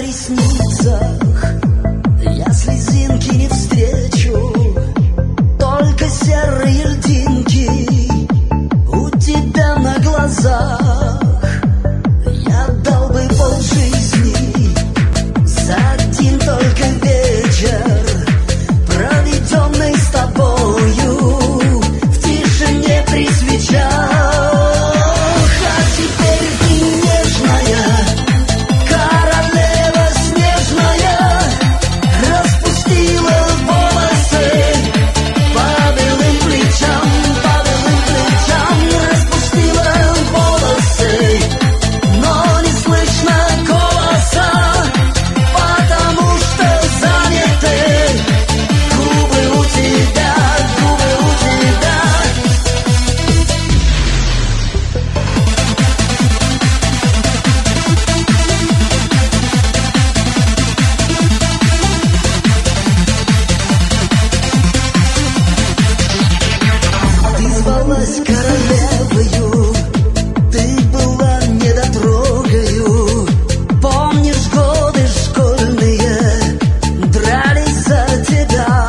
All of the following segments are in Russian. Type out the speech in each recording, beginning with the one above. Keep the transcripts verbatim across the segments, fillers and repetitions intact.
ресницах я слезинки не встречу, только серые льдинки у тебя на глазах. Я дал бы полжизни за один только вечер, проведенный с тобою в тишине при свечах. А теперь ты нежная королева снежная, распустила волосы по белым плечам, по белым плечам, распустила волосы, но не слышно голоса, потому что заняты губы у тебя, губы у тебя. Ты звалась королевою, ты была недотрогою. Помнишь, годы школьные дрались за тебя,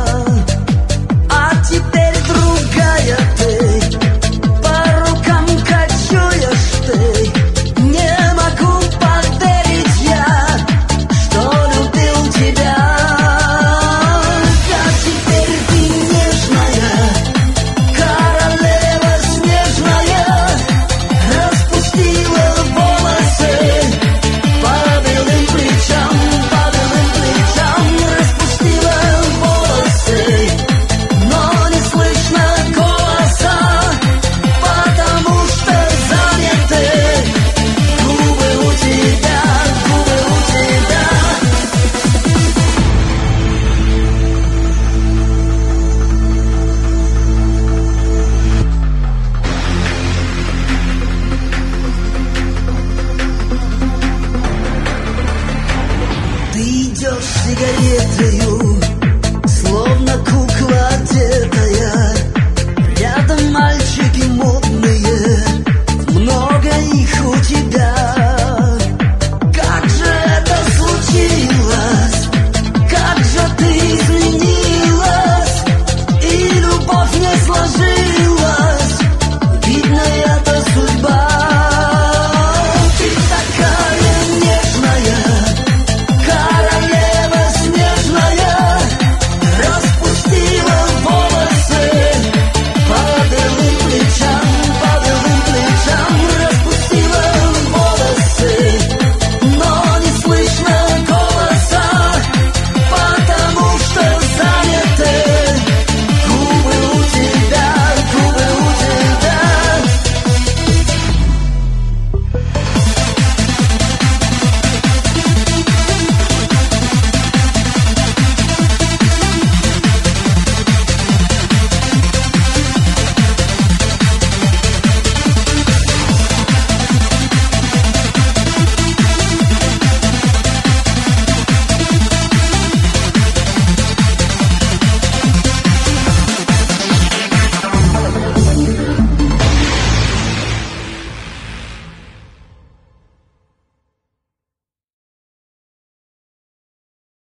а теперь другая ты, по рукам кочуешь ты. Не могу поверить я, что любил тебя. А теперь ты нежная королева снежная, распустила волосы по белым плечам, по белым плечам, распустила волосы, но не слышно голоса, потому что заняты губы у тебя, губы у тебя. Ты идешь сигаретою, словно кукла одетая. Рядом мальчики модные, много их у тебя.